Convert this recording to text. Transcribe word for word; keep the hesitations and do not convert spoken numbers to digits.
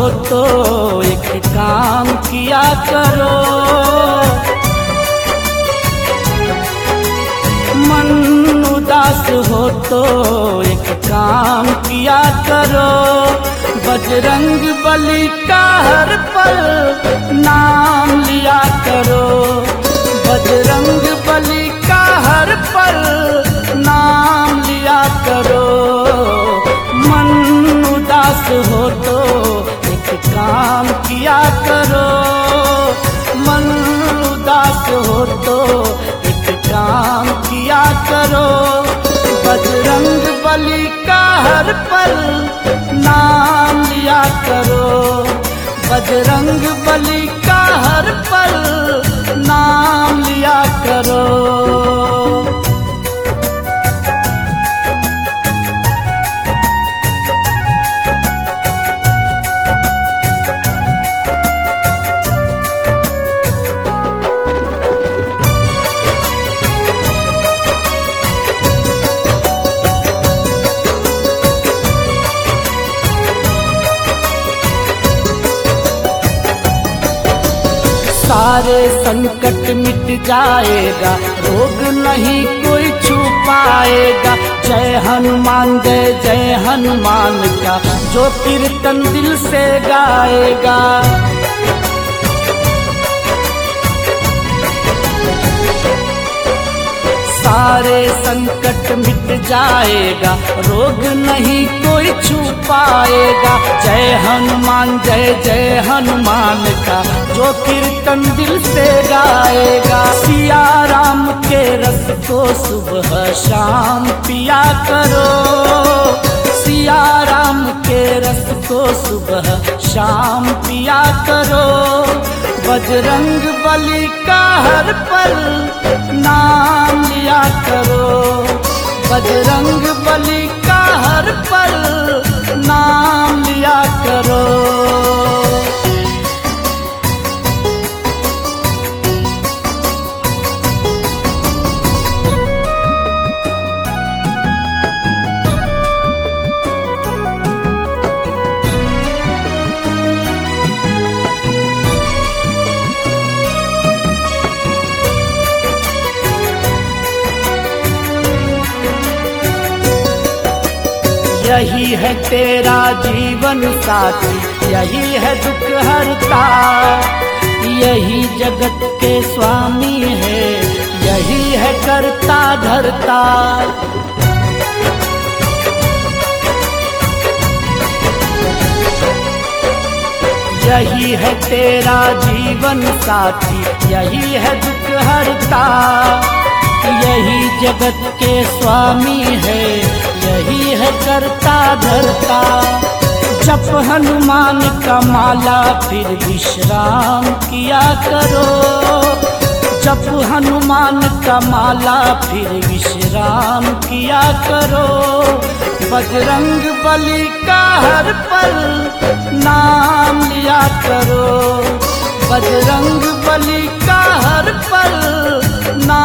हो तो एक काम किया करो, मन उदास हो तो एक काम किया करो, बजरंग बली का हर पल नाम लिया करो, बजरंग बली का हर पल नाम लिया करो। मन उदास हो तो एक काम किया करो, मन उदास हो तो एक काम किया करो, बजरंग बली का हर पल नाम लिया करो, बजरंग बली का हर पल नाम लिया करो। सारे संकट मिट जाएगा, रोग नहीं कोई छुपाएगा, जय हनुमान जय जय हनुमान का जो कीर्तन दिल से गाएगा। सारे संकट मिट जाएगा, रोग नहीं कोई छुपाएगा, जय हनुमान जय जय हनुमान का जो कीर्तन दिल से गाएगा। सिया राम के रस को सुबह शाम पिया करो, सिया राम के रस को सुबह शाम पिया करो, बजरंग बली का हर पल नाम लिया करो, बजरंग बली का हर पल नाम लिया करो। यही है तेरा जीवन साथी, यही है दुख हरता, यही जगत के स्वामी है, यही है करता धरता। यही है तेरा जीवन साथी, यही है दुख हरता, यही जगत के स्वामी है, यही है करता धरता। जप हनुमान का माला फिर विश्राम किया करो, जप हनुमान का माला फिर विश्राम किया करो, बजरंग बली का हर पल नाम लिया करो, बजरंग बली का हर पल नाम